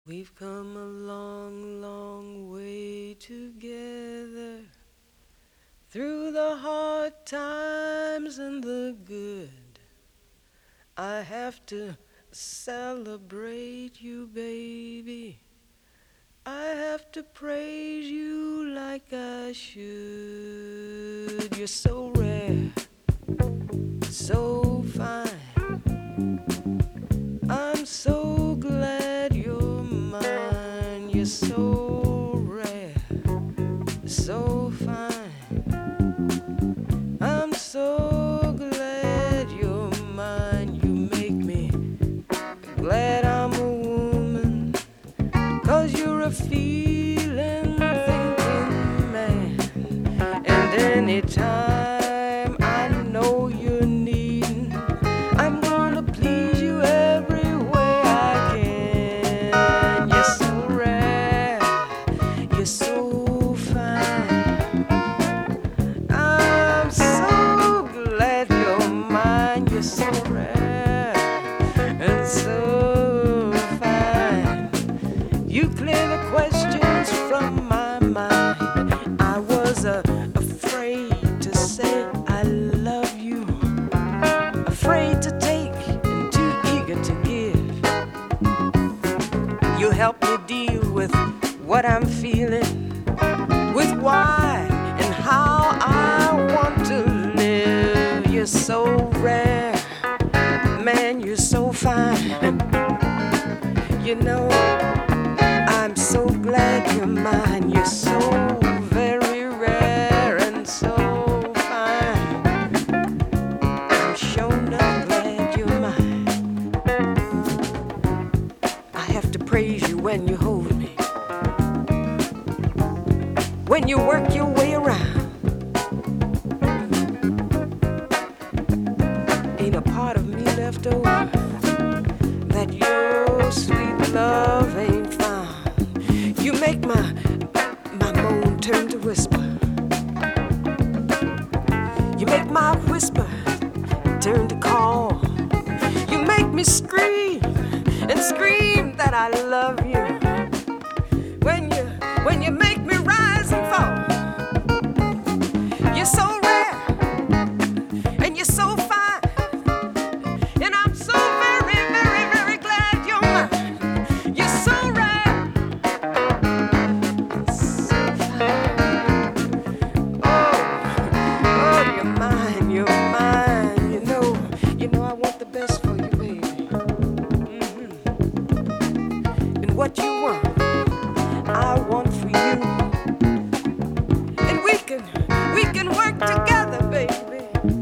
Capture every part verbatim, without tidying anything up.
We've come a long, long way together, through the hard times and the good. I have to celebrate you, baby. I have to praise you like I should. You're so rare, so fine. I'm so glad you're mine. You're so rare, so fine. I'm so glad you're mine. You make me glad I'm a woman, 'cause you're a feeling, thinking man. And anytime I know you're needing, I'm gonna please you every way I can. You're so rare, you're so fine. I'm so glad you're mine. You're so rare and so fine. You clear the questions from my mind. I was uh, afraid to say I love you, afraid to take and too eager to give. You help me deal with what I'm feeling, with why and how I want to live. You're so rare, man, you're so fine. You know, I'm so glad you're mine. You're so very rare and so fine. I'm sure not glad you're mine. I have to praise you when you hold me, when you work your way around. Ain't a part of me left over that your sweet love ain't found. You make my my moan turn to whisper. You make my whisper turn to call. You make me scream and scream that I love you. When you when you make me rise and fall. You're so rare and you're so fine, and I'm so very, very, very glad you're mine. You're so rare, so fine. Oh, oh, you're mine, you're mine. You know, you know I want the best for you, baby. Mm-hmm. And what you want, I want for you. And we can, we can work together, baby,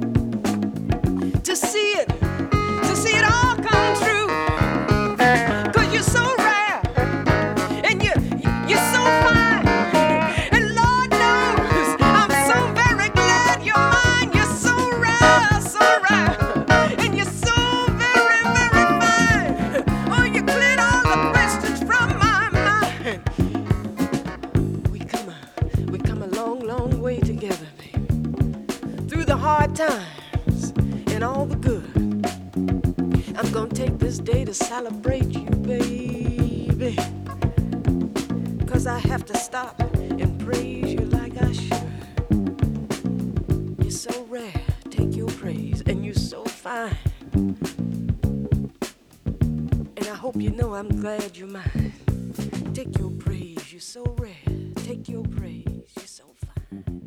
to see it, to see it all come true. 'Cause you're so rare, and you, you're so fine. And Lord knows, I'm so very glad you're mine. You're so rare, so rare, and you're so very, very fine. Oh, you cleared all the questions from my mind. We come a, we come a long, long way together, baby, through the hard times and all the good. I'm gonna take this day to celebrate you, baby, 'cause I have to stop and praise you like I should. You're so rare, take your praise, and you're so fine. And I hope you know I'm glad you're mine. Take your praise, you're so rare, take your praise, you're so fine.